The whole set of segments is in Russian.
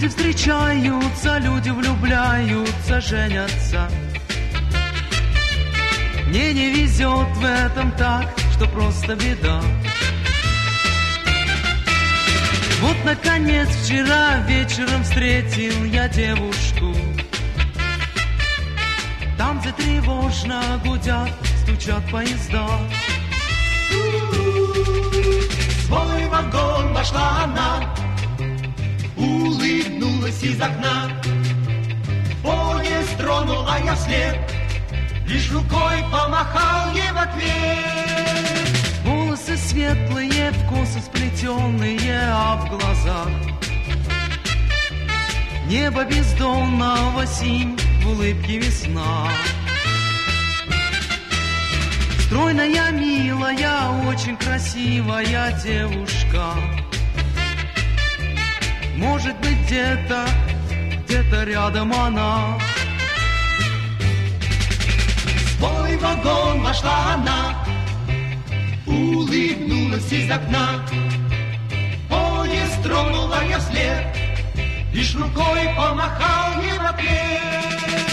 Люди встречаются, люди влюбляются, женятся. Мне не везет в этом так, что просто беда. Вот, наконец, вчера вечером встретил я девушку. Там, где тревожно гудят, стучат поезда. В свой вагон вошла она, улыбнулась из окна. Поезд тронула я вслед, лишь рукой помахал ей в ответ. Волосы светлые, в косы сплетенные, а в глазах небо бездонного синь, в улыбке весна. Стройная, милая, очень красивая девушка. Может быть, где-то рядом она. В свой вагон вошла она, улыбнулась из окна. Поезд тронула я вслед, лишь рукой помахал ей в ответ.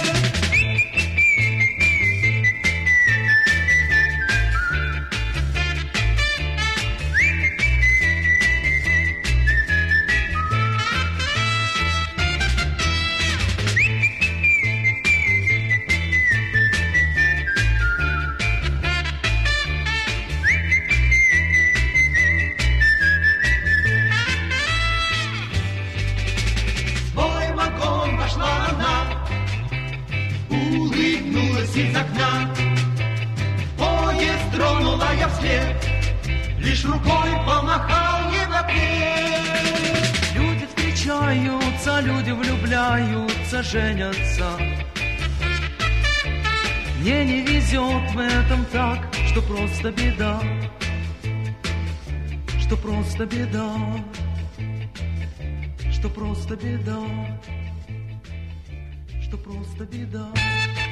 Из окна поезд тронула я вслед, лишь рукой помахал ей в ответ. Люди встречаются, люди влюбляются, женятся. Мне не везет в этом так, что просто беда, что просто беда, что просто беда, что просто беда.